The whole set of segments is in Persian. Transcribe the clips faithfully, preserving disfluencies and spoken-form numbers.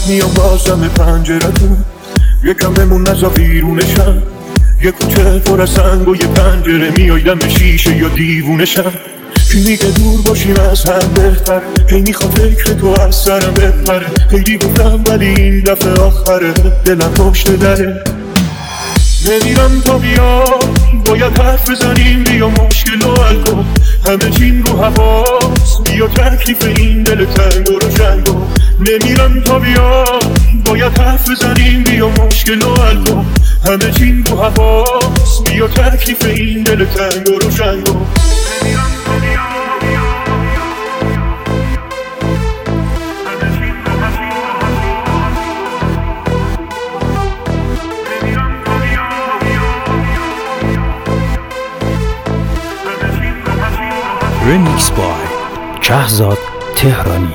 میام بازم پنجرتون، یکم بمون نزا بیرونشم. یه کوچه پر از سنگ و یه پنجره، میای دم شیشه یا دیوونشم. کی میگه دور باشیم از هم بهتر، کی میخواد فکر تو از سرم بپره. خیلی گفتم ولی این دفعه آخره، دلم پشت دره. نمیرم تا بیا، باید حرف بزنیم، بیا مشکل و حل کن. همه چیم رو هواست، بیا تکلیف این دل تنگ و روشن کن. نمیرم تا بیا، باید حرف بزنیم، بیا مشکل و حل کن. همه چیم رو هواست، بیا تکلیف این دل تنگ و روشن کن. رمیکس بای شهزاد تهرانی.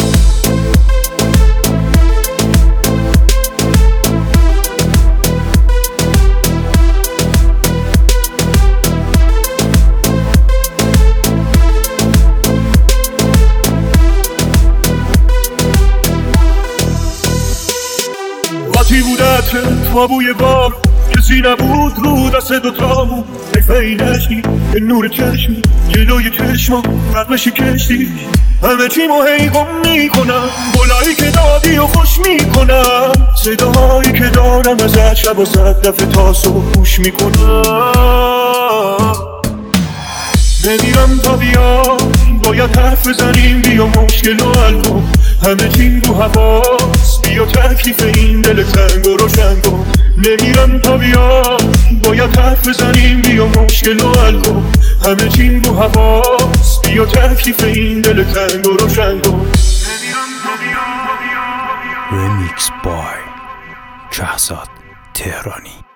وقتی بود عطرت ما بوی بار، کسی نبود رو دست دوتامون. حیفه این عشقی به نور چشمی، جلوی چشما رقم شکشتی. همه چیمو هی گم میکنم، گلایی که دادی و خوش میکنم. صداهایی که دارم ازت شب و صد دفعه تا صبح گوش میکنم. نمیرم تا بیا، باید حرف بزنیم، بیا مشکل و حل کن. همه چیم رو هواست، بیا تکلیف این دل تنگ و روشن کن. نمیرم تا بیا، باید حرف بزنیم، بیا مشکل و حل کن. همه چیم رو هواست، بیا تکلیف این دل تنگ و روشن کن. رمیکس بای شهزاد تهرانی.